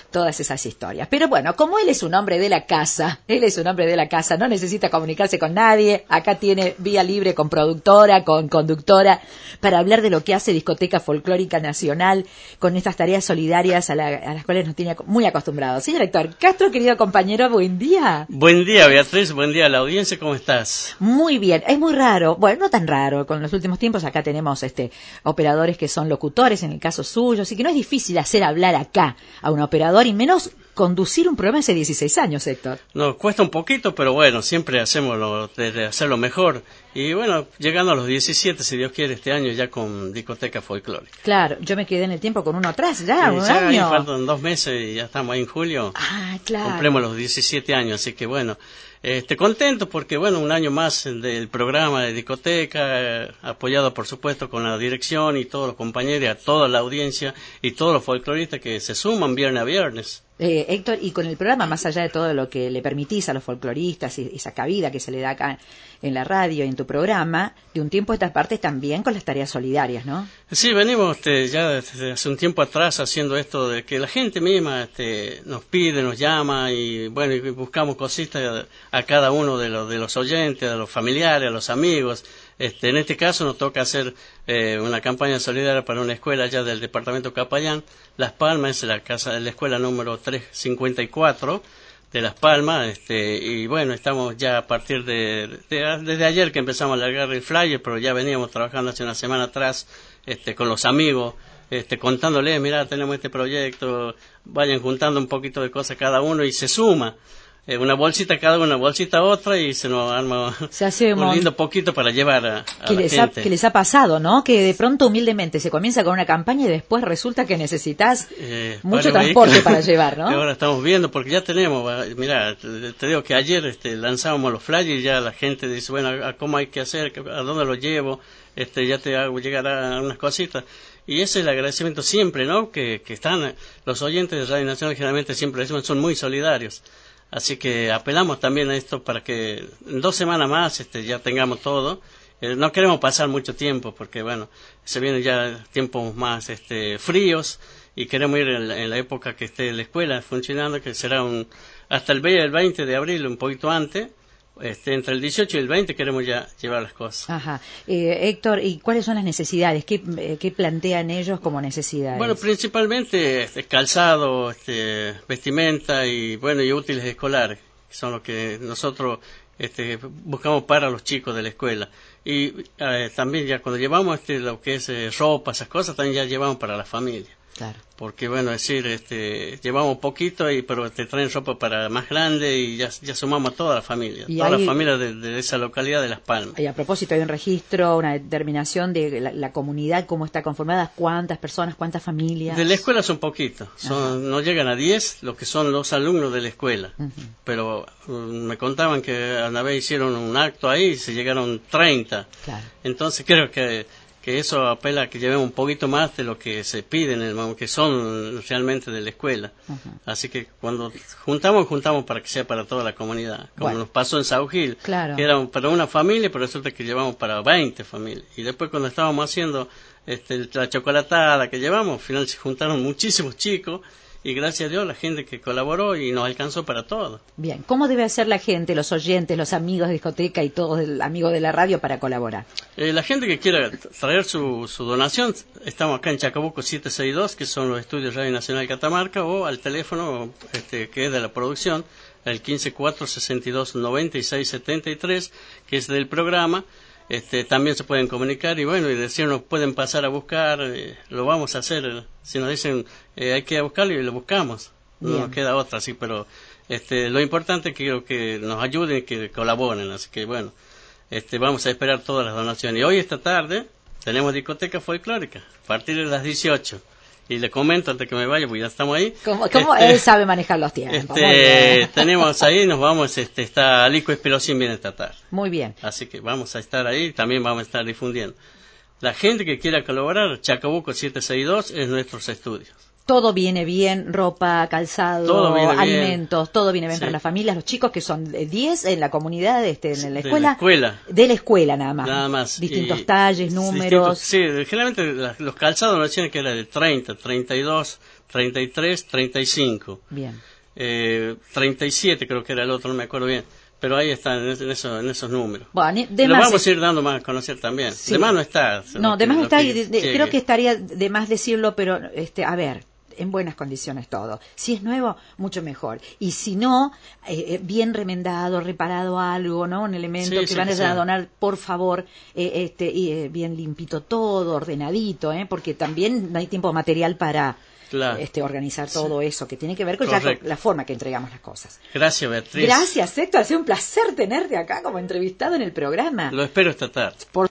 todas esas historias. Pero bueno, como él es un hombre de la casa, no necesita comunicarse con nadie, acá tiene vía libre con productora, con conductora, para hablar de lo que hace Discoteca Folclórica Nacional, con estas tareas solidarias a las cuales nos tiene muy acostumbrados. Señor Héctor Castro, querido compañero, buen día. Buen día, Beatriz, buen día a la audiencia, ¿cómo estás? Muy bien, es muy raro, bueno, no tan raro, con los últimos tiempos acá tenemos operadores que son locutores, en el caso suyo, así que no es difícil hacer hablar acá a un operador y menos conducir un programa hace 16 años, Héctor. Nos cuesta un poquito, pero bueno, siempre hacemos de hacerlo mejor. Y bueno, llegando a los 17, si Dios quiere, este año ya con Discoteca Folclórica. Claro, yo me quedé en el tiempo con uno atrás, ya, un ya año. Ahí faltan 2 meses y ya estamos ahí en julio. Ah, claro. Cumplimos los 17 años, así que bueno, contento porque bueno, un año más del programa de Discoteca, apoyado por supuesto con la dirección y todos los compañeros, y a toda la audiencia y todos los folcloristas que se suman viernes a viernes. Héctor, y con el programa, más allá de todo lo que le permitís a los folcloristas y esa cabida que se le da acá en la radio y en tu programa, de un tiempo a estas partes también con las tareas solidarias, ¿no? Sí, venimos ya desde hace un tiempo atrás haciendo esto de que la gente misma nos pide, nos llama y bueno, y buscamos cositas a cada uno de los oyentes, a los familiares, a los amigos. En este caso nos toca hacer una campaña solidaria para una escuela allá del departamento Capayán, Las Palmas, es la escuela número 354 de Las Palmas, y bueno, estamos ya a partir desde ayer que empezamos a largar el flyer, pero ya veníamos trabajando hace una semana atrás con los amigos, contándoles, mirá, tenemos este proyecto, vayan juntando un poquito de cosas cada uno y se suma. Una bolsita cada una bolsita otra y se nos arma un lindo poquito para llevar a la gente. Que les ha pasado, ¿no? Que de pronto humildemente se comienza con una campaña y después resulta que necesitas mucho transporte para llevar, ¿no? Ahora estamos viendo porque ya tenemos, mira, te digo que ayer lanzábamos los flyers y ya la gente dice, bueno, ¿cómo hay que hacer? ¿A dónde lo llevo? Ya te hago llegar a unas cositas. Y ese es el agradecimiento siempre, ¿no? Que están los oyentes de Radio Nacional, generalmente siempre decimos, son muy solidarios. Así que apelamos también a esto para que en 2 semanas más ya tengamos todo. No queremos pasar mucho tiempo porque, bueno, se vienen ya tiempos más fríos y queremos ir en la época que esté la escuela funcionando, que será hasta el 20 de abril, un poquito antes. Entre el 18 y el 20 queremos ya llevar las cosas. Ajá. Héctor, ¿y cuáles son las necesidades? ¿Qué plantean ellos como necesidades? Bueno, principalmente calzado, vestimenta y bueno, y útiles escolares, que son lo que nosotros buscamos para los chicos de la escuela. Y también ya cuando llevamos lo que es ropa, esas cosas, también ya llevamos para la familia. Claro. Porque bueno, es decir, llevamos poquito pero te traen ropa para más grande y ya sumamos a toda la familia, la familia de esa localidad de Las Palmas. Y a propósito, hay un registro, una determinación de la comunidad, cómo está conformada, cuántas personas, cuántas familias. De la escuela son poquitos, no llegan a 10 lo que son los alumnos de la escuela, pero me contaban que una vez hicieron un acto ahí y se llegaron 30, claro. Entonces creo que eso apela a que llevemos un poquito más de lo que se pide, que son realmente de la escuela. Así que cuando juntamos para que sea para toda la comunidad, como nos pasó en Saugil, claro. Que era para una familia, pero resulta que llevamos para 20 familias. Y después cuando estábamos haciendo la chocolatada que llevamos, al final se juntaron muchísimos chicos, y gracias a Dios la gente que colaboró y nos alcanzó para todo. Bien, ¿cómo debe hacer la gente, los oyentes, los amigos de discoteca y todos los amigos de la radio para colaborar? La gente que quiera traer su donación, estamos acá en Chacabuco 762, que son los estudios Radio Nacional Catamarca, o al teléfono que es de la producción, el 154-62-96-73, que es del programa. También se pueden comunicar y bueno, y decirnos pueden pasar a buscar, lo vamos a hacer, si nos dicen hay que ir a buscarlo y lo buscamos, no nos queda otra, sí, pero lo importante es que nos ayuden, que colaboren, así que bueno, vamos a esperar todas las donaciones. Y hoy esta tarde tenemos discoteca folclórica, a partir de las 18. Y le comento antes que me vaya, porque ya estamos ahí. ¿Cómo él sabe manejar los tiempos? Tenemos ahí, nos vamos, está Alico Espelosín viene esta tarde. Muy bien. Así que vamos a estar ahí, también vamos a estar difundiendo. La gente que quiera colaborar, Chacabuco 762 es nuestros estudios. todo viene bien, ropa, calzado, Todo viene bien. alimentos, todo viene bien Sí. para las familias, los chicos que son 10 en la comunidad, en la escuela. De la escuela. De la escuela nada más. Nada más. Distintos Y talles, números. sí, generalmente los calzados nos decían que era de 30, 32, 33, 35. Bien. 37 creo que era el otro, no me acuerdo bien. Pero ahí están, en esos números. Bueno, Y lo vamos a ir dando más a conocer también. Sí. De más no está. No, de más está, y llegue. creo que estaría de más decirlo, pero a ver, en buenas condiciones todo. Si es nuevo, mucho mejor. Y si no, bien remendado, reparado algo, ¿no? Un elemento Sí, que sí, van a sí. donar, por favor, bien limpito todo, ordenadito, porque también no hay tiempo material para Claro. organizar todo eso, que tiene que ver con ya con la forma que entregamos las cosas. Gracias, Beatriz. Gracias, Héctor. Ha sido un placer tenerte acá como entrevistado en el programa. Lo espero esta tarde. Por